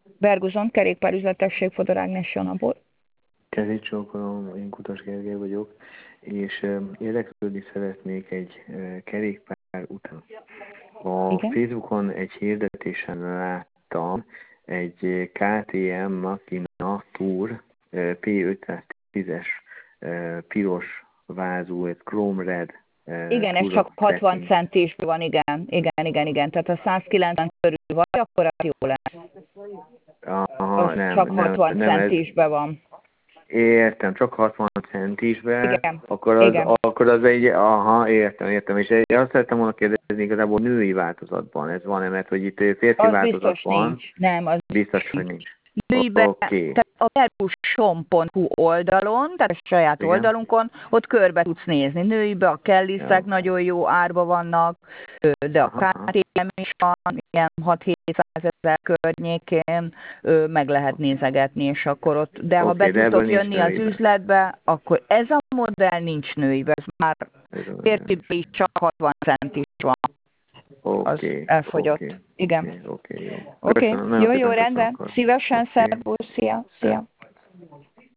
Berguzon, kerékpárüzletesség, Fodor Ágnes Jonabor. Kerékcsókolom, én Kutas Gergely vagyok, és érdeklődni szeretnék egy kerékpár után. A Igen? Facebookon egy hirdetésen láttam egy KTM Makina Tour P510-es piros vázú, egy Chrome Red Igen, ez Tourer csak 60 trekking. centisben van, igen. Tehát ha 190 körül vagy, akkor az jó lesz. Az Aha, csak 60 nem ez. centisben van. Értem, csak 60 centisbe, Igen, igen. akkor az egy, aha, értem. És azt szerettem volna kérdezni, igazából női változatban ez van-e, mert hogy itt férfi Az változat biztos van, nincs. Nem, az biztos, hogy nincs. nincs. Nőibe, Oké. tehát a berusom.hu oldalon, tehát a saját Igen? oldalunkon, ott körbe tudsz nézni. Nőibe a kelliszek Ja. nagyon jó árba vannak, de a Aha. KTM is van, ilyen 6-700 ezer környékén meg lehet nézegetni, és akkor ott, de ha be Oké, de ebből tudtok nincs jönni az nőibe. üzletbe, akkor ez a modell nincs nőibe, ez már Ez a férfibe is csak 60 centis van, az Oké, elfogyott. Igen. jó. Oké, Köszönöm, nagyon jó, szépen köszönöm rendben. akkor. Szívesen, Oké. szervusz, szia.